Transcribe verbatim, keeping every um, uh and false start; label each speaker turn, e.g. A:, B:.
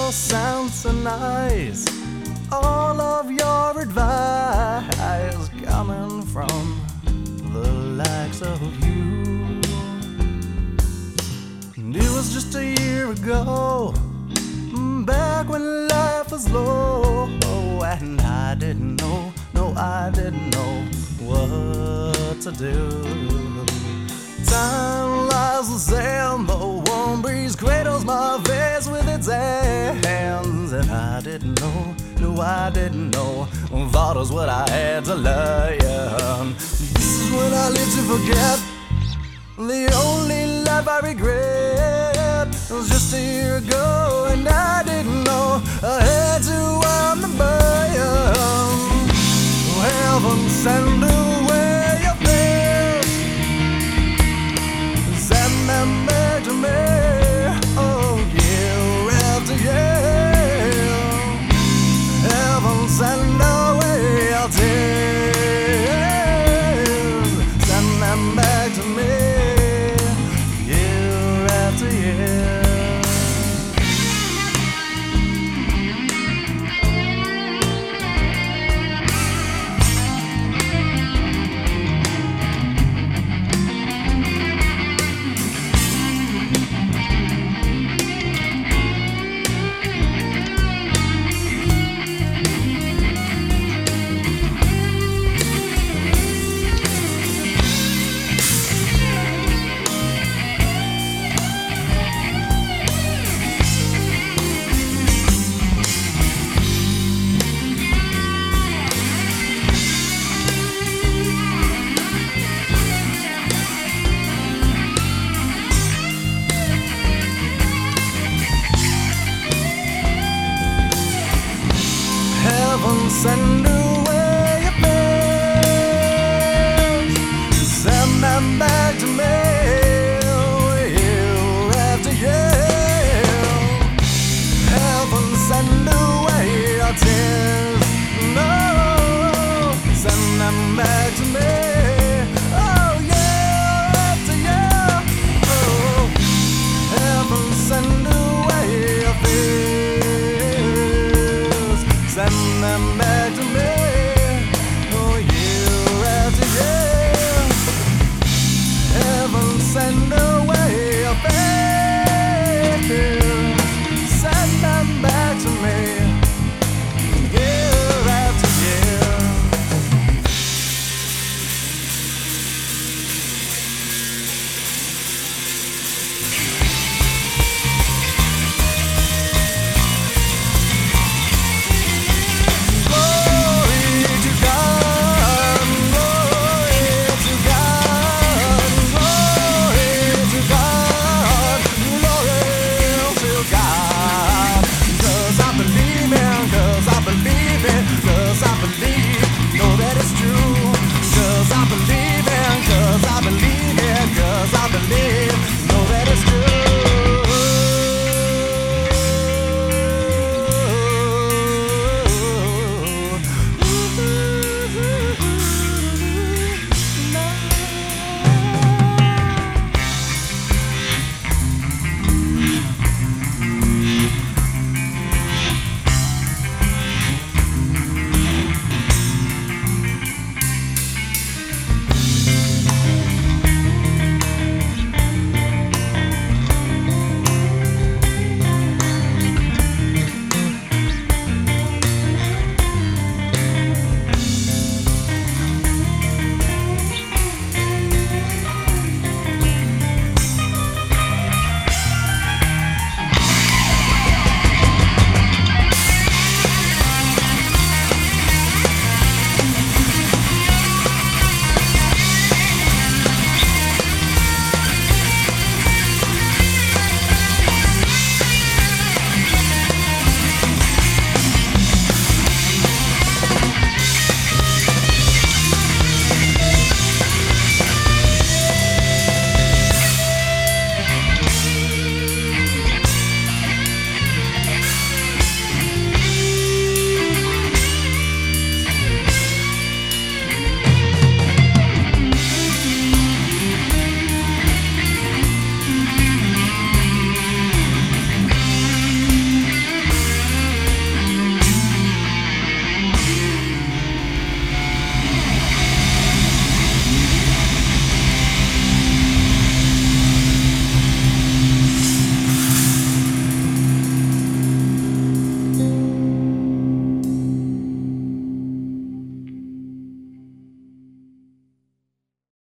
A: smile sounds so nice. All of your advice coming from the likes of you. And it was just a year ago, back when life was low, and I didn't know, no, I didn't know what to do. Time lies the sand, the warm breeze cradles my face with its hands, and I didn't know, no, I didn't know, thought was what I had to learn. This is when I live to forget, the only life I regret was just a year ago, and I didn't know I had to wind the burn. Heaven send away your fears, send them back to me, oh year after year. Heaven send away your tears, send them back to me, year after year. Heaven send